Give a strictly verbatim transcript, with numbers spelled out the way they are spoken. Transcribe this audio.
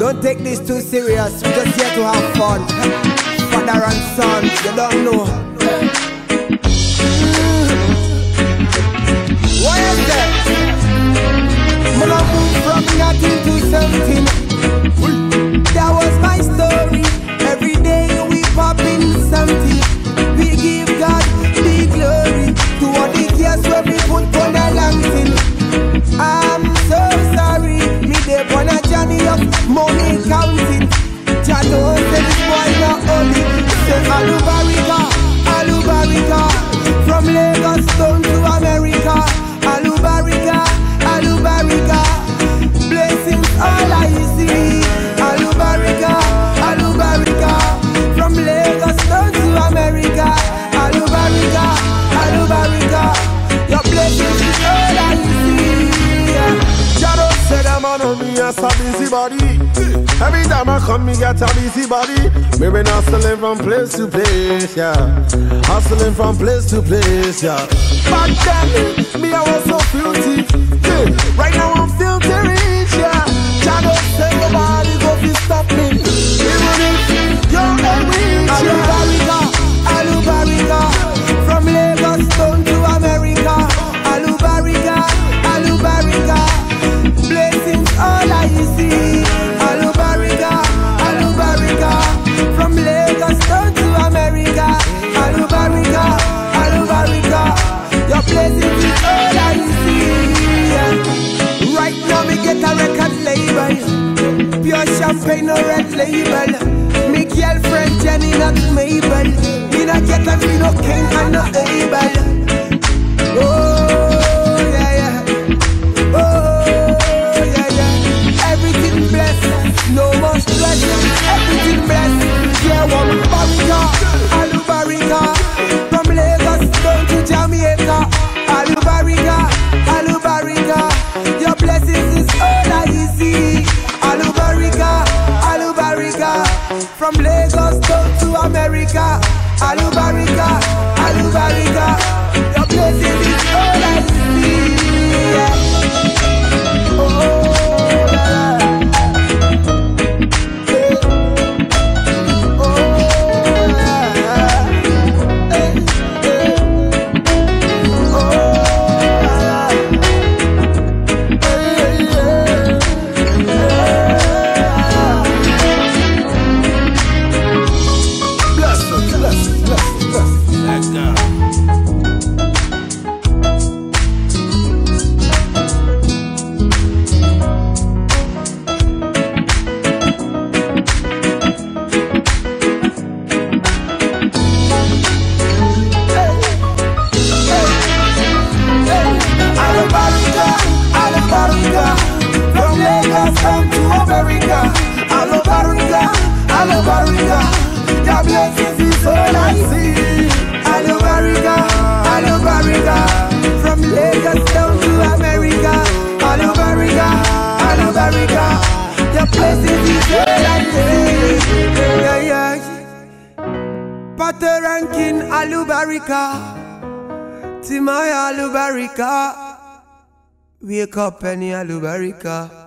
Don't take this too serious, we just here to have fun. Father and son, you don't know. Why is that? Man, I moved from nothing to something. That was my story. Every day we popping something. We give God the glory to all the years where we put on a long thing. I'm so sorry, me dey on a journey of money counting. Jah don't say this boy not only. Say Alubarika, Alubarika, from Lagos down to America. Alubarika, Alubarika, blessings all I see. Alubarika, Alubarika, from Lagos down to America. Alubarika, Alubarika, your blessings is all I see. Shadow said I'm on me as a busy body. Every time I come, me get a busy body. Me been hustling from place to place, yeah. Hustling from place to place, yeah. Back then, me I was so filthy, yeah. Right now I'm filthy rich, yeah. Shadow said nobody go fi stop me. Even if you're a rich, Alubarika, Alubarika, from Lagos down to America. Alubarika, Alubarika, blessings all I see. Alubarika, Alubarika, from Lagos down to America. Alubarika, Alubarika, your blessings is all I see. Right now me get a record label, pure champagne, no red label. Me girlfriend Jenny, not Mabel. Me not get a me no king and no able. Oh yeah yeah, oh yeah yeah. Everything blessed, no more stress. Everything blessed. Yeah, one barriga, Alubarika, from Lagos down to Jamaica. Alubarika, Alubarika, your blessings is all I see. Alubarika, Alubarika, from Lagos down to America. Alubarika, Alubarika, your blessings is all I see. Yeah. Oh, yeah. Hey. Oh, yeah. Hey, hey. Oh, yeah. Hey, yeah. bless us, bless us, bless us, bless us. Let go. Alubarika, Alubarika, from Lagos down to America. Alubarika, Alubarika, your blessings is all I see. Alubarika, Alubarika, from Lagos down to America. Alubarika, Alubarika, your blessings is all I see. Yeah, yeah. Potter ranking Alubarika, Timaya Alubarika, wake up any Alubarika.